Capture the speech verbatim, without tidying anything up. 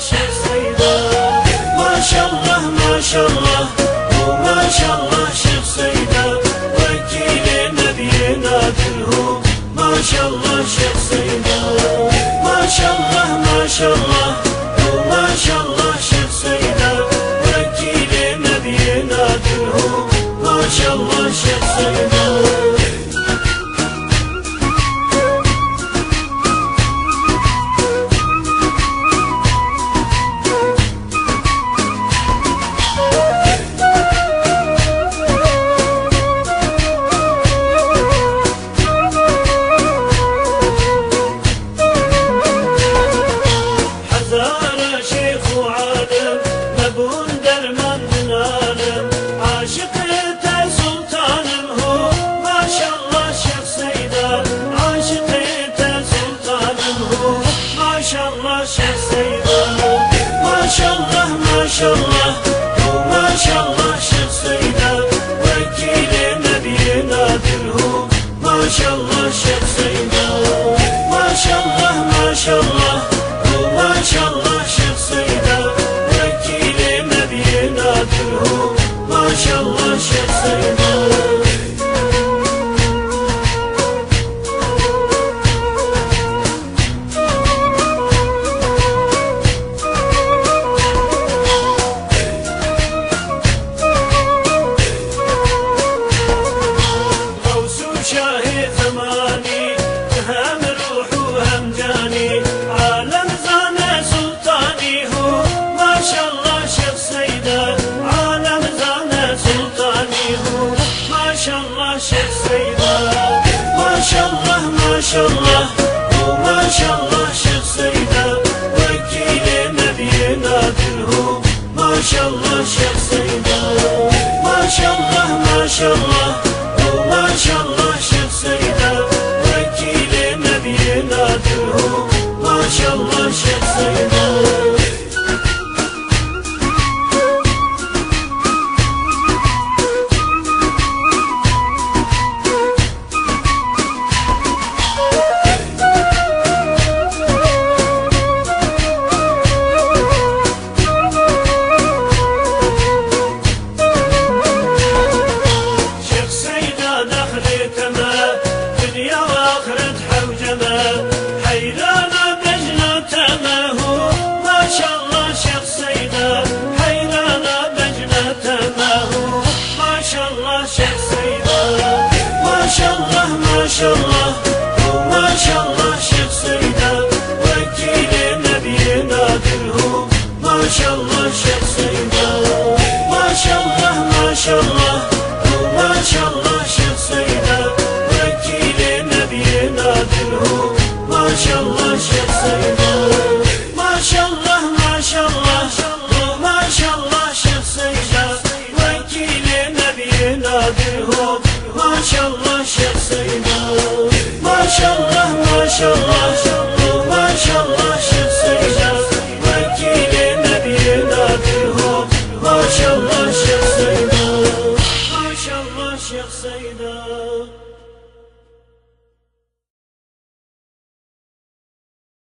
شيخ سيدة. ما شاء الله ما شاء الله وما شاء الله شيخ سيدة، وكيل نبينا كلهم ما شاء الله شيخ سيدة. ما شاء الله ما شاء الله وما شاء الله شيخ سيدة، وكيل نبينا كلهم ما شاء الله شيخ سيدة. ما شاء الله ما شاء الله وما شاء الله شيخ سيدة، وكيل نبينا كلهم ما شاء الله شيخ سيدة. ما شاء الله ما شاء الله وما شاء الله شيخ سيدة، وكيل نبينا كلهم ما شاء الله شيخ سيدة. ما شاء الله وما شاء الله شيخ سيدة، وكيل نبينا كلهم ما شاء الله شيخ سيدة. ما شاء الله ما شاء الله وما شاء الله شيخ سيدة، وكيل نبينا كلهم ما شاء الله شيخ سيدة. ما شاء الله وما شاء الله شيخ سيدة، وكيل نبينا كلهم ما شاء الله شيخ سيدة. ما شاء الله ما شاء الله وما شاء الله شيخ سيدة، وكيل نبينا كلهم ما شاء الله شيخ سيدة. ما شاء الله ما شاء الله وما شاء الله شيخ سيدة، وكيل نبينا كلهم ما شاء الله شيخ سيدة. ما شاء الله ما شاء الله وما شاء الله شيخ سيدة،